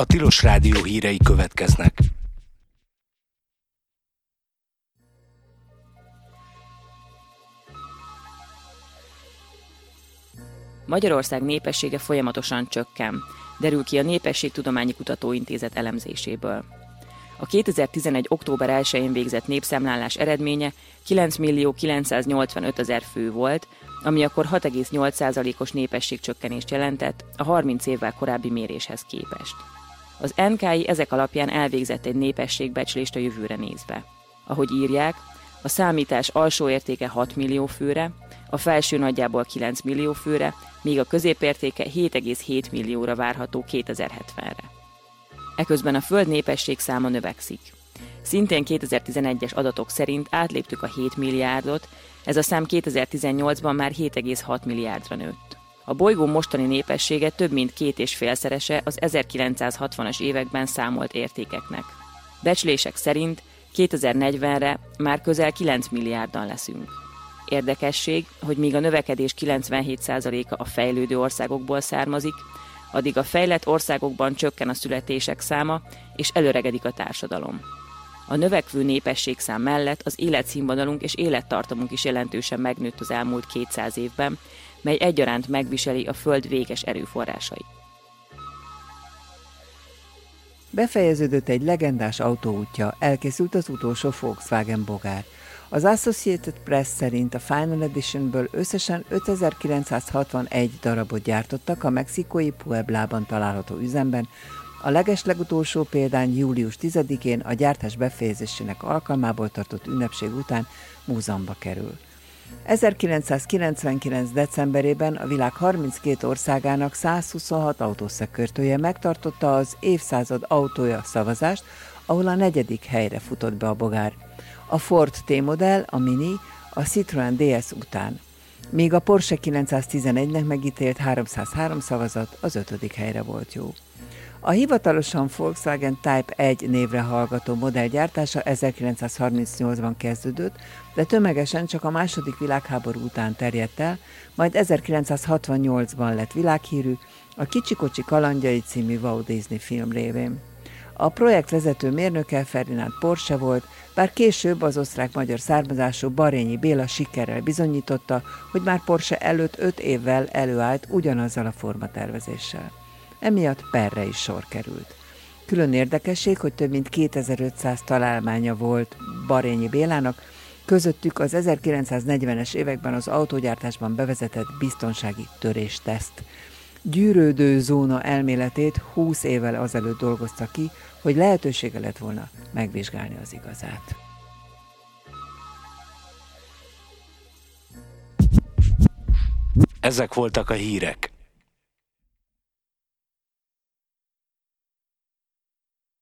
A Tilos Rádió hírei következnek. Magyarország népessége folyamatosan csökken, derül ki a Népességtudományi Kutatóintézet elemzéséből. A 2011. október 1-én végzett népszámlálás eredménye 9.985.000 fő volt, ami akkor 6,8%-os népességcsökkenést jelentett a 30 évvel korábbi méréshez képest. Az NKI ezek alapján elvégzett egy népességbecslést a jövőre nézve. Ahogy írják, a számítás alsó értéke 6 millió főre, a felső nagyjából 9 millió főre, míg a középértéke 7,7 millióra várható 2070-re. Eközben a Föld népesség száma növekszik. Szintén 2011-es adatok szerint átléptük a 7 milliárdot, ez a szám 2018-ban már 7,6 milliárdra nőtt. A bolygó mostani népessége több mint 2,5-szerese az 1960-as években számolt értékeknek. Becslések szerint 2040-re már közel 9 milliárdan leszünk. Érdekesség, hogy míg a növekedés 97%-a a fejlődő országokból származik, addig a fejlett országokban csökken a születések száma, és előregedik a társadalom. A növekvő népességszám mellett az életszínvonalunk és élettartamunk is jelentősen megnőtt az elmúlt 200 évben, mely egyaránt megviseli a Föld véges erőforrásait. Befejeződött egy legendás autóútja, elkészült az utolsó Volkswagen bogár. Az Associated Press szerint a Final Editionből összesen 5961 darabot gyártottak a mexikói Pueblában található üzemben, a legeslegutolsó példány július 10-én a gyártás befejezésének alkalmából tartott ünnepség után múzeumba kerül. 1999. decemberében a világ 32 országának 126 autószakértője megtartotta az évszázad autója szavazást, ahol a 4. helyre futott be a bogár. A Ford T-modell, a Mini, a Citroën DS után. Míg a Porsche 911-nek megítélt 303 szavazat az 5. helyre volt jó. A hivatalosan Volkswagen Type 1 névre hallgató modell gyártása 1938-ban kezdődött, de tömegesen csak a II. Világháború után terjedt el, majd 1968-ban lett világhírű a Kicsi-kocsi kalandjai című Walt Disney film révén. A projekt vezető mérnöke Ferdinand Porsche volt, bár később az osztrák-magyar származású Barényi Béla sikerrel bizonyította, hogy már Porsche előtt 5 évvel előállt ugyanazzal a formatervezéssel. Emiatt perre is sor került. Külön érdekesség, hogy több mint 2500 találmánya volt Barényi Bélának, közöttük az 1940-es években az autógyártásban bevezetett biztonsági törésteszt. Gyűrődő zóna elméletét 20 évvel azelőtt dolgozta ki, hogy lehetősége lett volna megvizsgálni az igazát. Ezek voltak a hírek.